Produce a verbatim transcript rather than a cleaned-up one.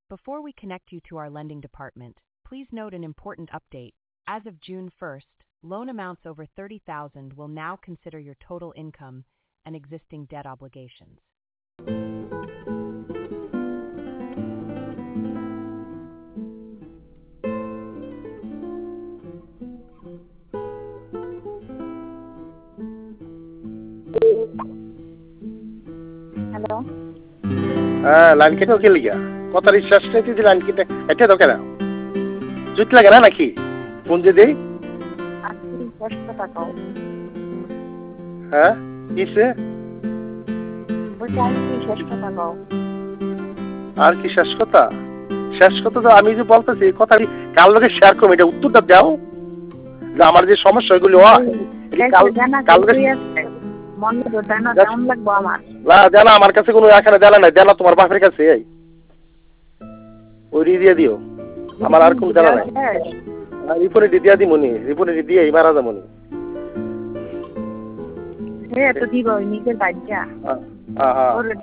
Before we connect you to our lending department, please note an important update. As of June first, loan amounts over thirty thousand will now consider your total income and existing debt obligations. Hello হ্যাঁ line কেটে okay লিগা কথা recharge নিতে দি line কেটে এটা তো কেন জুত লাগে না নাকি ফোন দিয়ে দেই আজকে চারশো টাকা হ্যাঁ কিসে বলছি আজকে চারশো টাকা আর কি শেষ কথা শেষ কথা তো আমি যে বলতেছি কথা কাল লোকে শেয়ার করো এটা উত্তরটা দাও যে আমার যে সমস্যাগুলো হয় কাল কাল মনে তো জানা কেমন লাগবে আমার না জানা আমার কাছে কোনো এখানে জানা নাই জানা তোমার বাপের কাছে এই ওই দিয়ে দিও আমার আর কোন জানা নাই রিপোর্টে দিয়ে দিই মনি রিপোর্টে দিয়ে এই মারা যাবনি হ্যাঁ তো দিব নিজের বাচ্চা হ্যাঁ হ্যাঁ